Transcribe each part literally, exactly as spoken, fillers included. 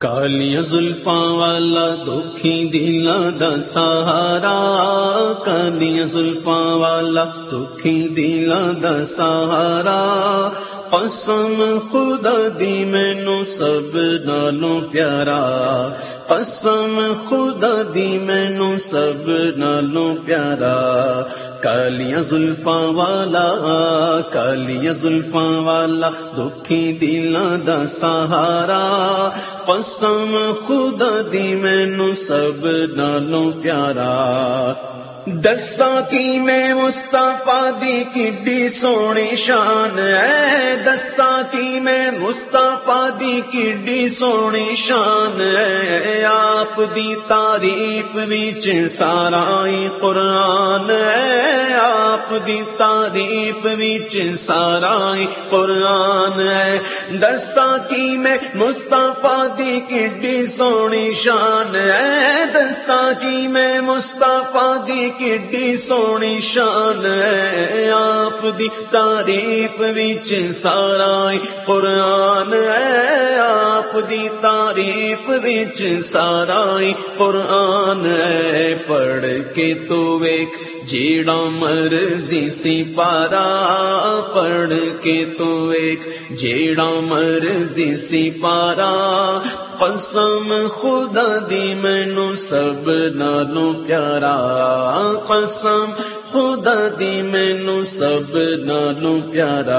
کالیاں زلفاں والا دکھی دلاں دا سہارا، کالیاں زلفاں والا دکھی دلاں دا سہارا، قسم خدا دی مینوں سب نالوں پیارا، قسم خدا دی مینوں سب نالوں پیارا، کالیاں زلفاں والا، کالیاں زلفاں والا دکھی دلاں دا سہارا، قسم خدا دی مینوں سب نالوں پیارا، دساں کی میں مصطفیٰ دی کڈی سونی شان ہے، دساں کی میں مصطفیٰ دی کڈی سونی شان ہے، آپ دی تعریف وچ سارا ہی قرآن ہے، آپ دی تعریف وچ سارا ہی قرآن ہے، دساں کی میں مصطفیٰ دی کڈی سونی شان ہے، دساں کی میں مصطفیٰ دی کڈی سونی شان ہے، آپ دی تعریف وچ سارا ہی قرآن ہے، آپ دی تعریف وچ سارا ہی قرآن ہے، پڑھ کے تو ویکھ جیڑا مرضی سی پارا، پڑھ کے تو ویکھ جیڑا مرضی سی پارا، قسم خدا دی مینوں سب نالوں پیارا، قسم خدا دی مینوں سب نالوں پیارا،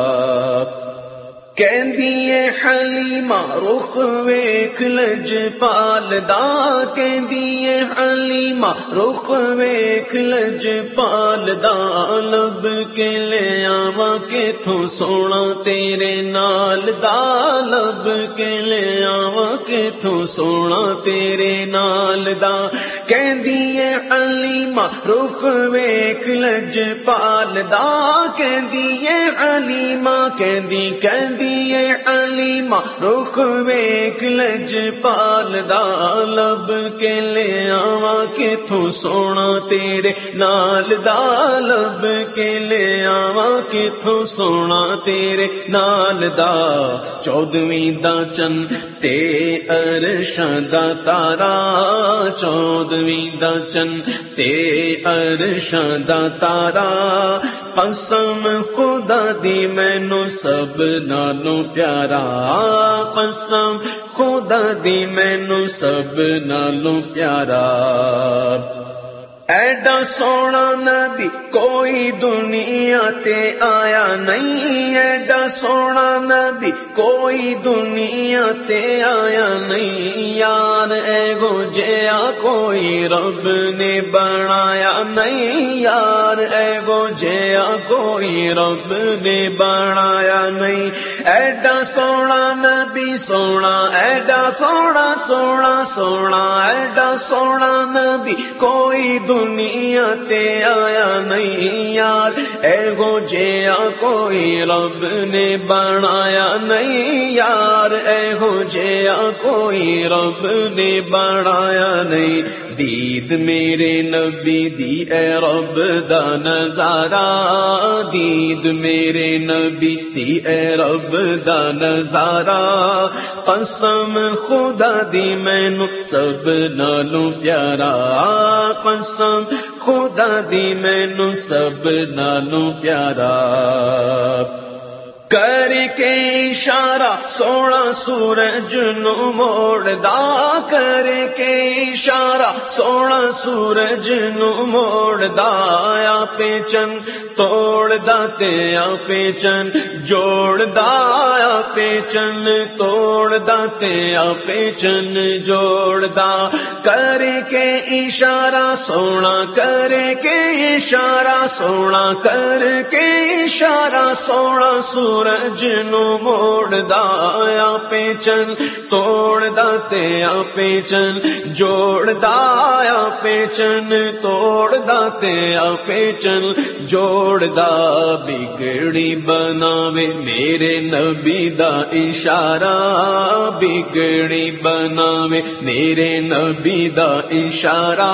کہندی اے حلیمہ رخ ویکھ لجپال دا، کہندی اے حلیمہ رخ ویکھ لجپال دا، لب کے لے آواں کتھوں سونا تیرے نال دا، لب کے لے آواں کتھوں سونا تیرے نال دا، کہندی اے حلیمہ رخ ویکھ لجپال دا، کہندی اے حلیمہ کہندی کہندی یہ حلیمہ رخ ویکھ لجپال دا، لب کے لے آواں کتھوں سونا تیرے نال دا، لب کے لے آواں کتھوں سونا تیرے نال دا، چودویں دا چن تے عرشاں دا تارا، چودویں دا چن تے عرشاں دا تارا، قسم خدا دی مینوں سب نالوں پیارا، قسم خدا دی مینوں سب نالوں پیارا، ایڈا سونا نبی کوئی دنیا تے آیا نہیں، ایڈا سونا نبی کوئی دنیا تے آیا نہیں، یار ایگو جیا کوئی رب نے بنایا نہیں، یار ایگو جیا کوئی رب نے بنایا نہیں، ایڈا سونا نبی سونا، ایڈا سونا سونا سونا، ایڈا سونا نبی کوئی دنیا تے آیا نہیں، یار ایگو جیا کوئی رب نے بنایا نہیں، یار ایگو جیا کوئی رب نے بنایا نہیں، دید میرے نبی دی اے رب دا نظارہ، دید میرے نبی دی اے رب دا نظارہ، قسم خدا دی مینوں سب نالوں پیارا، قسم خدا دی مینوں سب نالوں پیارا، کر کے اشارہ سونا سورج نو موڑدا، کر کے اشارہ سونا سورج نو موڑدا، آپے چن توڑدا تے آپے چن جوڑدا، آپے چن توڑدا تے آپے چن جوڑدا، کر کے اشارہ سونا، کر کے اشارہ سونا، کر کے اشارہ سونا سورج سورج نو موڑدا، آپے چن توڑدا تے آپے چن جوڑدا، آپے چن توڑدا تے آپے چن جوڑدا، بگڑی بناوے میرے نبی دا اشارہ، بگڑی بناوے میرے نبی دا اشارہ،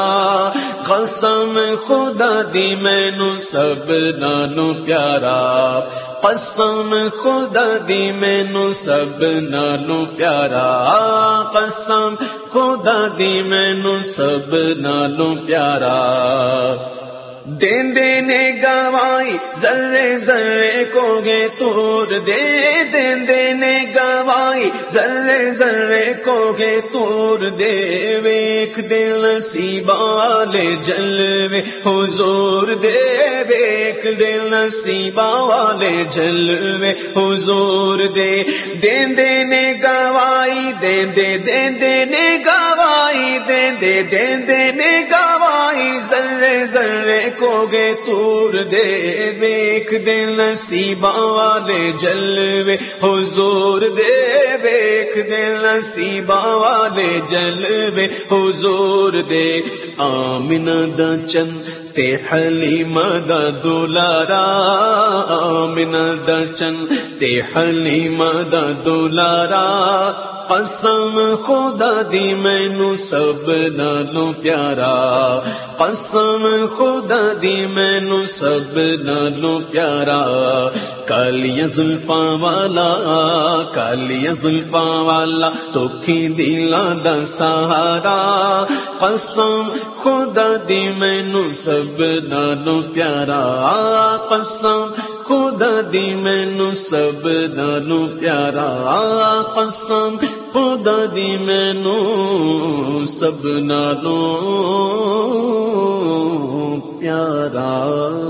قسم خدا دی مینوں سب نالوں پیارا، قسم خدا دی مینوں سب نالوں پیارا قسم خدا دی مینوں سب نالوں پیارا دیندے نے گوائی ذرے ذرے کو گے تور دے دیندے نے گوائی ذرے ذرے کو گے تور دے ویکھ دل نصیب والے جلوے حضور دے ویکھ دل نصیب والے جلوے حضور دے دیندے نے گوائی دیندے دیندے نے گوائی دیندے دیندے نے گوائی ذرے ذرے کو گے تور دے ویکھ دے نصیباں والے جلوے حضور دے ویکھ دے نصیباں والے جلوے حضور دے آمنہ دا چند تے حلیمہ دا دولارا آمنہ دا چند تے حلیمہ دا دولارا قسم خدا دی مینوں سب نالوں پیارا قسم خدا دی مینوں سب نالوں پیارا کالیاں زلفاں والا کالیاں زلفاں والا توکھی دلاں دا سہارا قسم خدا دی مینوں سب نالوں پیارا قسم خدا دی مینوں سب نالوں پیارا قسم خدا دی مینوں سب نالوں پیارا